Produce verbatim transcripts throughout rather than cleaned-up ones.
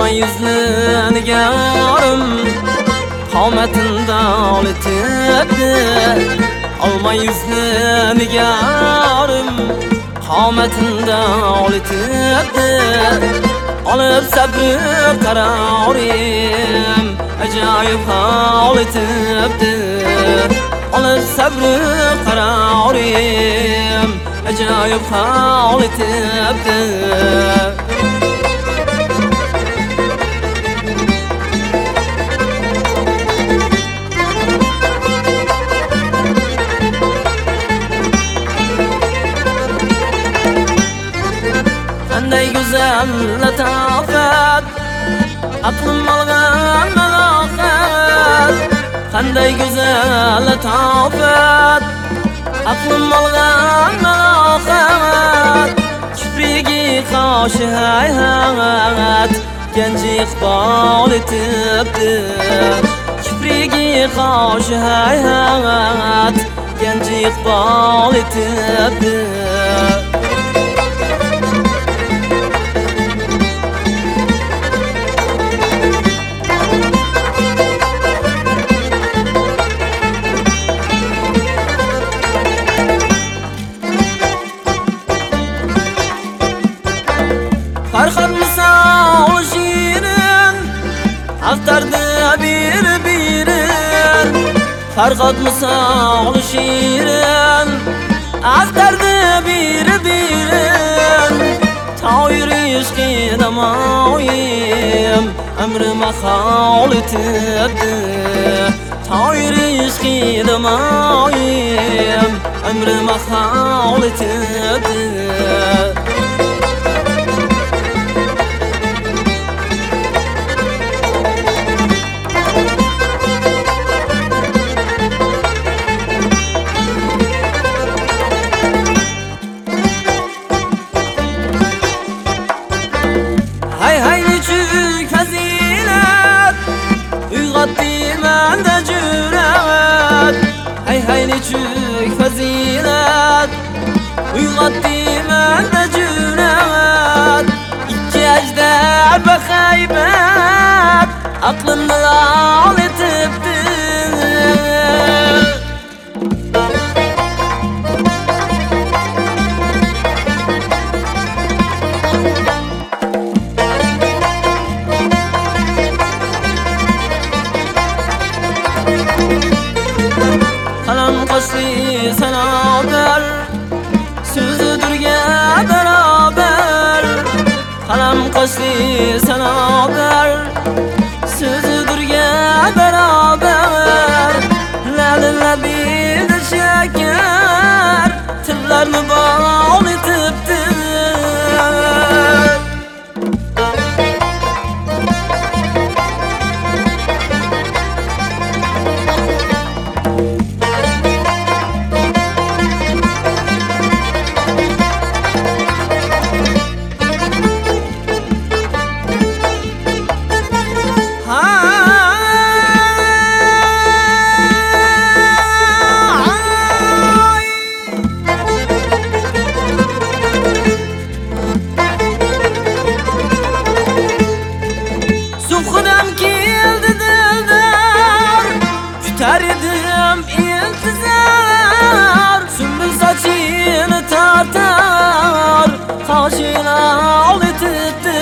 Olma yüzlü nigarım Qomatında olitibdi. Olma yüzlü nigarım Qomatında olitibdi. Olib sabri qarorim ajoyib olitibdi. Olib sabri qarorim ajoyib olitibdi. Qanday go'zal latofat aqlim olgan maloqat. Qanday go'zal latofat aqlim olgan maloqat. Kiprigi qoshi hayhat genji iqbol etibdi. Kiprigi qoshi hayhat genji iqbol etibdi. Farhat misal şiirin aktardı bir birin. Farhat misal şiirin aktardı bir birin. Tavir işki damayim ömrüme hal etibdi. Tavir işki damayim ömrüme hal etibdi. Hay hay nechuk fazilat uyg'otdi menda jur'at. Hay hay nechuk fazilat uyg'otdi menda jur'at. Ikki ajdar bahaybat aqlimni lol etibdi. Qalam qo'shli sanobar so'zidirga barobar. Qalam qo'shli sanobar so'zidirga barobar. Lali labida shakar tillarni bol etibdi. Subhudam keldi dildar kutar edim intizor. Sümbül sochini tortar qoshini ol etibdi.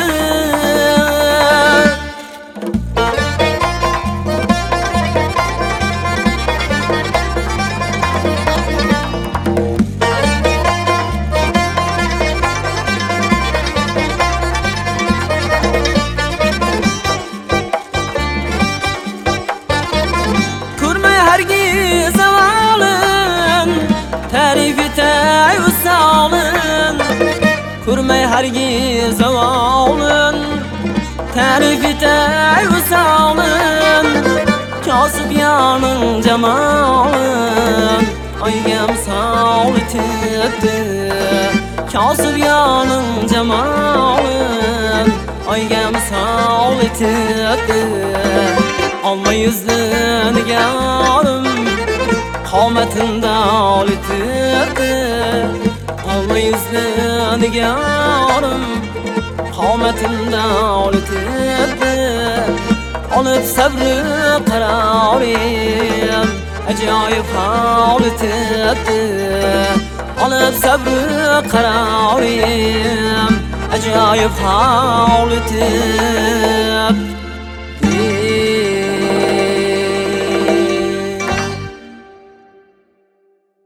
Hergiz zavalın tarif etay usalın. Kurmay hergiz zavalın tarif etay usalın. Kasıb yanın cemalın aygam sağ etibdi. Kasıb yanın cemalın aygam sağ etibdi. Olma yüzlü nigarım qomatında olitibdi. Olma yüzlü nigarım qomatında olitibdi. alıp sabrı kararım acayip hal tepti alıp sabrı kararım acayip hal tepti